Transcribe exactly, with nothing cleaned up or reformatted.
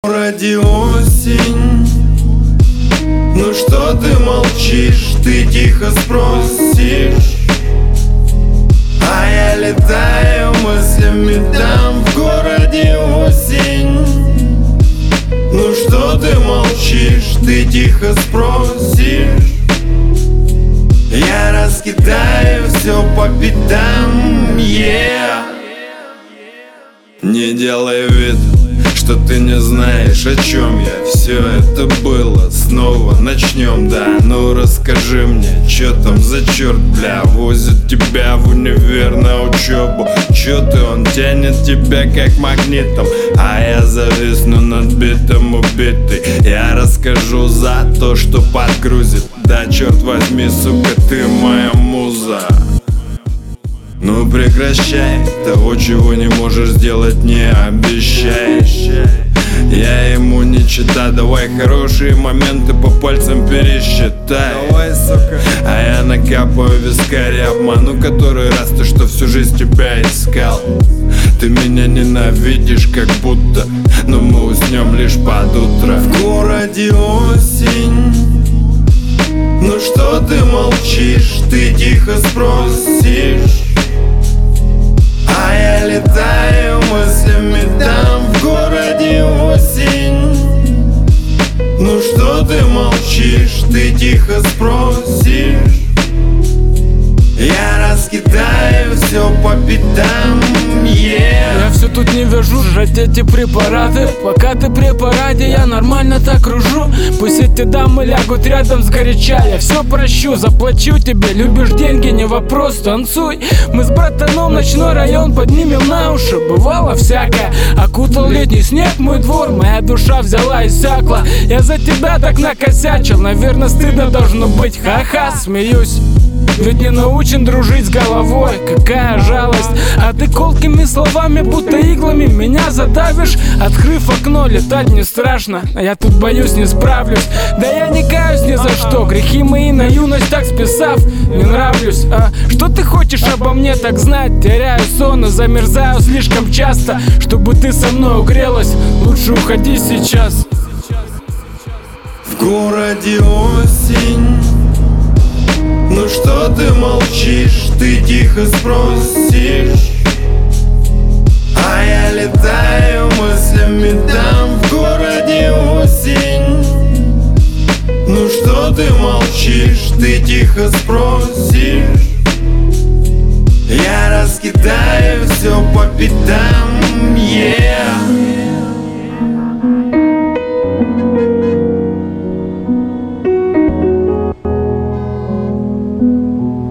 Ради осень. Ну что ты молчишь, ты тихо спросишь, а я летаю мыслями там, в городе осень. Ну что ты молчишь, ты тихо спросишь, я раскидаю все по пятам, yeah. Не делай вид, что ты не знаешь, о чем я. Все это было, снова начнем, да. Ну расскажи мне, че там за черт, бля, возит тебя в универ на учебу. Че ты, он тянет тебя как магнитом, а я зависну над битом убитый. Я расскажу за то, что подгрузит. Да черт возьми, сука, ты моя муза. Ну прекращай, того, чего не можешь сделать, не обещай. Я ему не чита, давай хорошие моменты по пальцам пересчитай. Давай, сука. А я накапаю вискарь, обману который раз то, что всю жизнь тебя искал. Ты меня ненавидишь как будто, но мы уснем лишь под утро. В городе осень. Ну что ты молчишь, ты тихо спросишь, а я летаю мыслями там, в городе осень. Ну что ты молчишь, ты тихо спросишь, я раскидаю все по пятам, yeah. Я все тут не вяжу, жрать эти препараты. Пока ты при параде, я нормально так кружу. Пусть эти дамы лягут рядом сгоряча, я все прощу, заплачу тебе. Любишь деньги, не вопрос, танцуй. Мы с братаном ночной район поднимем на уши. Бывало всякое, окутал летний снег мой двор. Моя душа взяла и сякла, я за тебя так накосячил. Наверное, стыдно должно быть, ха-ха, смеюсь. Ведь не научен дружить с головой, какая жалость. А ты колкими словами, будто иглами меня задавишь. Открыв окно, летать не страшно, а я тут боюсь, не справлюсь. Да я не каюсь ни за что, грехи мои на юность так списав, не нравлюсь. А что ты хочешь обо мне так знать? Теряю сон и замерзаю слишком часто. Чтобы ты со мной угрелась, лучше уходи сейчас. В городе осень. Ну что ты молчишь, ты тихо спросишь, а я летаю мыслями там, в городе осень. Ну что ты молчишь, ты тихо спросишь, я раскидаю все по пятам, yeah.